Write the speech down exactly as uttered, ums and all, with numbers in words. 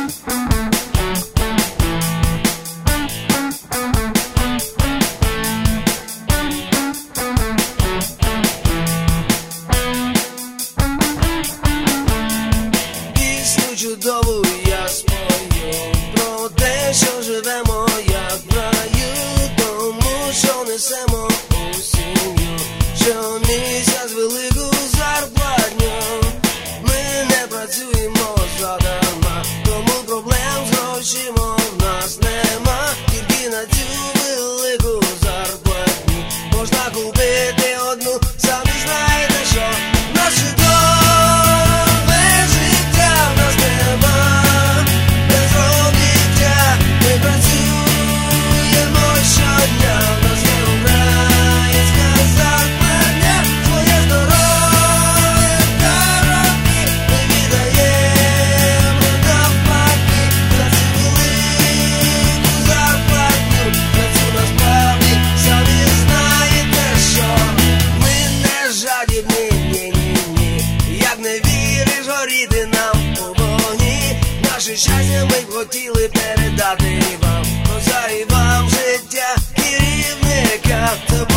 Чудову я спою про те, що живемо як в раю, тому що несемо у сім'ю щомісяць велику зарплатню. Ми не працюємо задарма, тому проблем з грошима в нас нема. Тільки на цю велику зарплатню можна купити одну, самі знаєте що. Нас наше щастя ми б хотіли передати вам, поза і вам життя керівника.